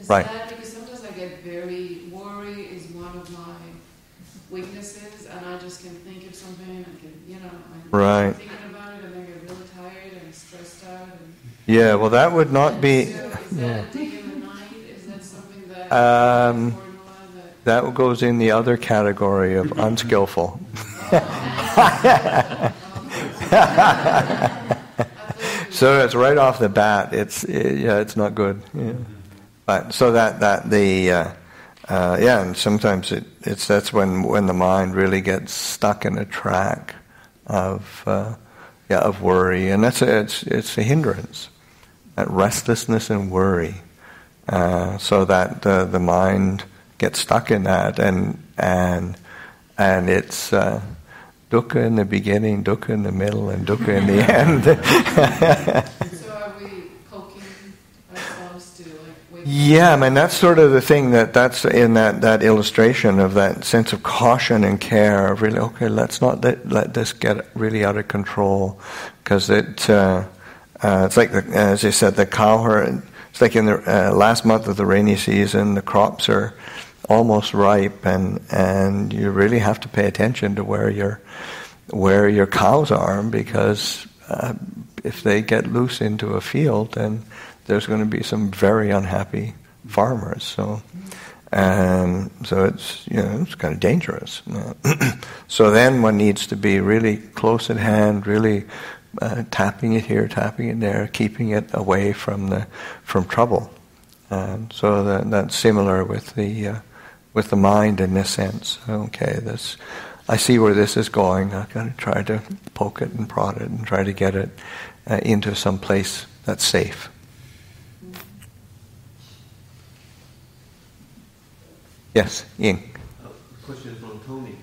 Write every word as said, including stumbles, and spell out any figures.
Is right. that because sometimes I get very, worry is one of my weaknesses, and I just can think of something, and can, you know, I'm right. thinking about it, and then get really tired and stressed out. And, yeah, well, that would not be. So is yeah. that a day in the night? Is that something that Um, formula that? That goes in the other category of unskillful. So it's right off the bat. It's yeah, it's not good. Yeah. But so that that the uh, uh, yeah, and sometimes it, it's that's when when the mind really gets stuck in a track of uh, yeah of worry, and that's a, it's it's a hindrance. That restlessness and worry, uh, so that uh, the mind gets stuck in that, and and and it's uh, dukkha in the beginning, dukkha in the middle, and dukkha in the end. So are we poking ourselves to like wake Yeah, I mean that's sort of the thing that that's in that, that illustration of that sense of caution and care of really okay, let's not let, let this get really out of control, because it uh, uh, it's like the, as I said, the cow herd. It's like in the uh, last month of the rainy season, the crops are almost ripe, and, and you really have to pay attention to where your where your cows are, because uh, if they get loose into a field, then there's going to be some very unhappy farmers. So, um, so it's you know it's kind of dangerous. So then one needs to be really close at hand, really uh, tapping it here, tapping it there, keeping it away from the from trouble. And so that, that's similar with the uh, with the mind in this sense. Okay, this I see where this is going. I'm going to try to poke it and prod it and try to get it uh, into some place that's safe. Yes, Ying. Uh, question from Tony.